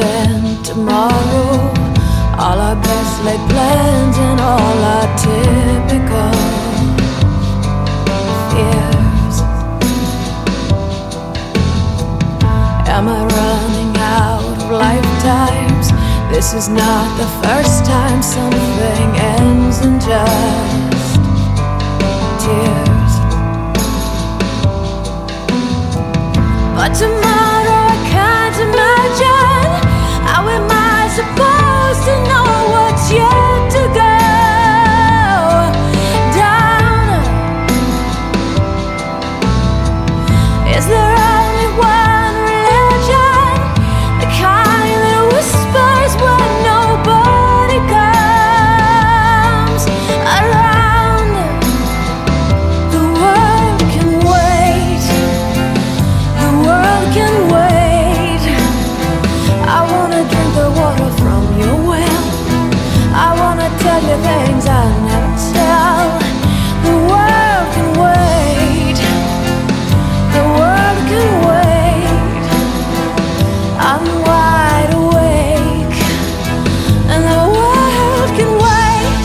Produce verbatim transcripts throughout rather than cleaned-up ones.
spend tomorrow. All our best laid plans and all our typical fears. Am I running out of lifetimes? This is not the first time something ends in just tears. But tomorrow I can't imagine. How am I supposed to know what's yet to go down? Is there only one religion? The kind that whispers when nobody comes around. The world can wait. The world can wait. I wanna drink the water from your well. I wanna tell you things I never tell. The world can wait. The world can wait. I'm wide awake, and the world can wait.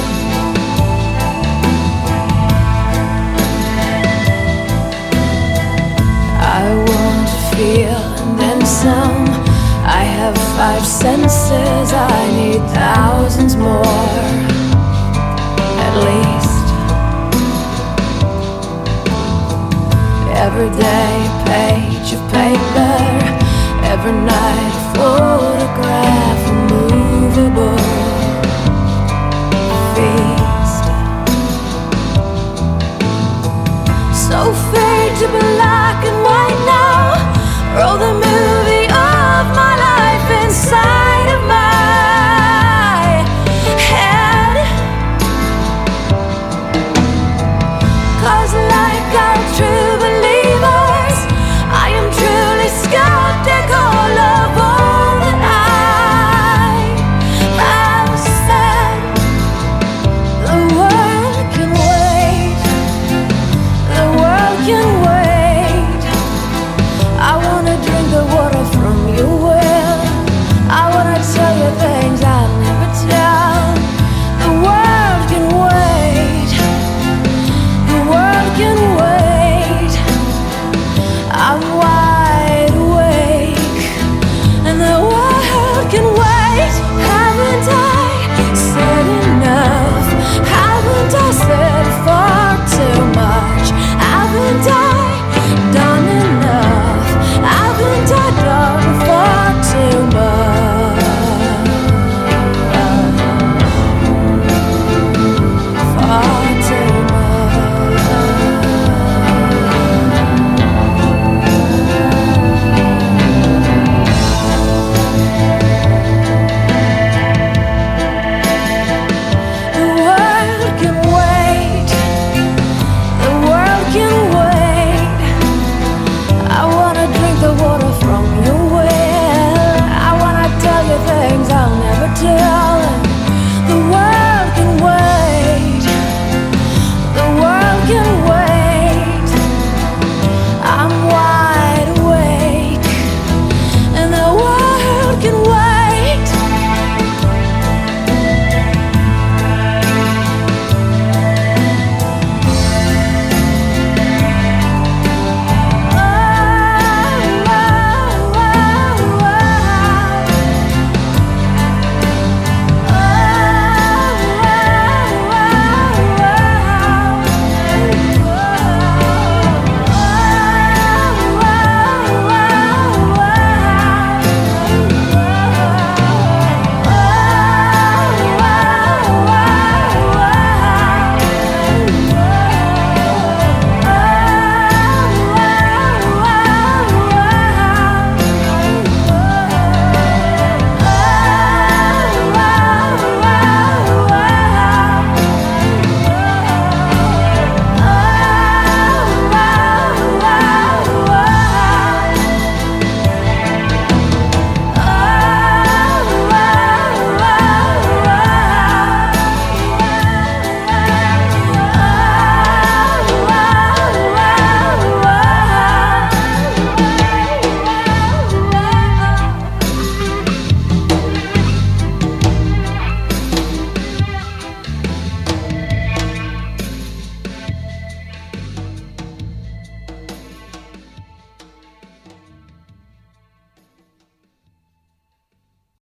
I want to feel and then some. I have five senses, I need thousands more, at least. Every day a page of paper, every night a photograph, a movable feast. So fade to black and white now, roll them